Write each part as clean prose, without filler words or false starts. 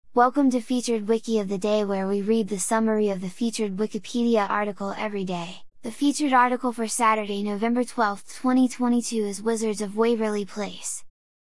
Welcome to Featured Wiki of the Day, where we read the summary of the featured Wikipedia article every day. The featured article for Saturday, November 12, 2022 is Wizards of Waverly Place.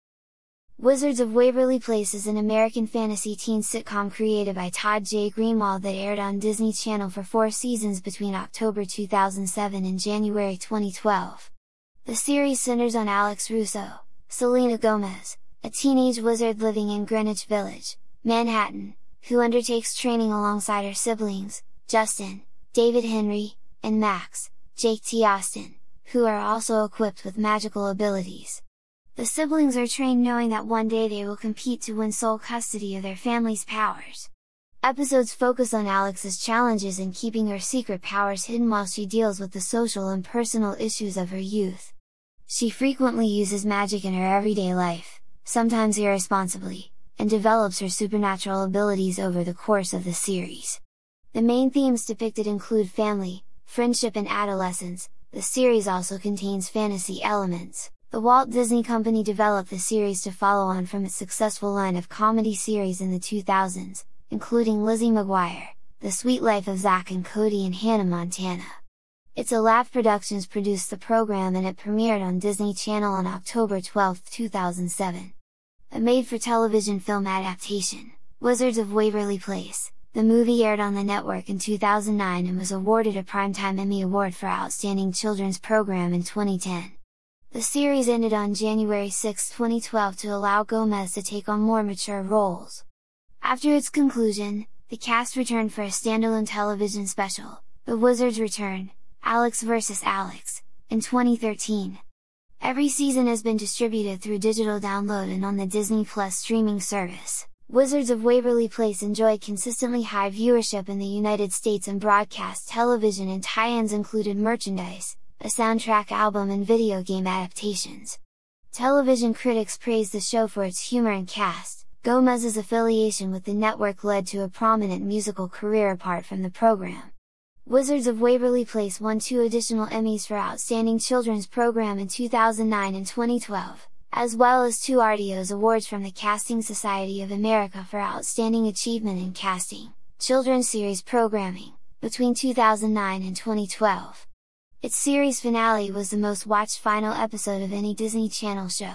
Wizards of Waverly Place is an American fantasy teen sitcom created by Todd J. Greenwald that aired on Disney Channel for 4 seasons between October 2007 and January 2012. The series centers on Alex Russo, Selena Gomez, a teenage wizard living in Greenwich Village, Manhattan, who undertakes training alongside her siblings, Justin, David Henry, and Max, Jake T. Austin, who are also equipped with magical abilities. The siblings are trained knowing that one day they will compete to win sole custody of their family's powers. Episodes focus on Alex's challenges in keeping her secret powers hidden while she deals with the social and personal issues of her youth. She frequently uses magic in her everyday life, sometimes irresponsibly, and develops her supernatural abilities over the course of the series. The main themes depicted include family, friendship and adolescence. The series also contains fantasy elements. The Walt Disney Company developed the series to follow on from its successful line of comedy series in the 2000s, including Lizzie McGuire, The Sweet Life of Zack and Cody and Hannah Montana. It's a Laugh Productions produced the program, and it premiered on Disney Channel on October 12, 2007. A made-for-television film adaptation, Wizards of Waverly Place. The movie aired on the network in 2009 and was awarded a Primetime Emmy Award for Outstanding Children's Program in 2010. The series ended on January 6, 2012 to allow Gomez to take on more mature roles. After its conclusion, the cast returned for a standalone television special, The Wizards Return, Alex vs. Alex, in 2013. Every season has been distributed through digital download and on the Disney Plus streaming service. Wizards of Waverly Place enjoyed consistently high viewership in the United States, and broadcast television and tie-ins included merchandise, a soundtrack album and video game adaptations. Television critics praised the show for its humor and cast. Gomez's affiliation with the network led to a prominent musical career apart from the program. Wizards of Waverly Place won 2 additional Emmys for Outstanding Children's Program in 2009 and 2012, as well as 2 Artios Awards from the Casting Society of America for Outstanding Achievement in Casting, Children's Series Programming, between 2009 and 2012. Its series finale was the most watched final episode of any Disney Channel show.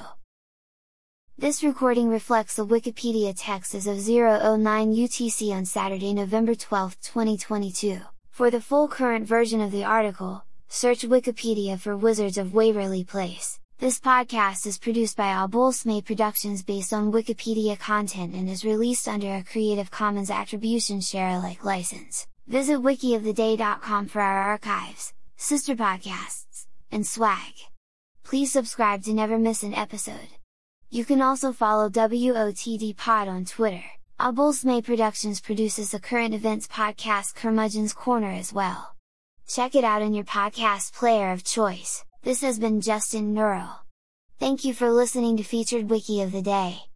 This recording reflects the Wikipedia text as of 0:09 UTC on Saturday, November 12, 2022. For the full current version of the article, search Wikipedia for Wizards of Waverly Place. This podcast is produced by Abulsme Productions based on Wikipedia content and is released under a Creative Commons Attribution Share Alike license. Visit wikioftheday.com for our archives, sister podcasts, and swag. Please subscribe to never miss an episode. You can also follow WOTD Pod on Twitter. Abulsme Productions produces the current events podcast Curmudgeon's Corner as well. Check it out in your podcast player of choice. This has been Justin Neural. Thank you for listening to Featured Wiki of the Day.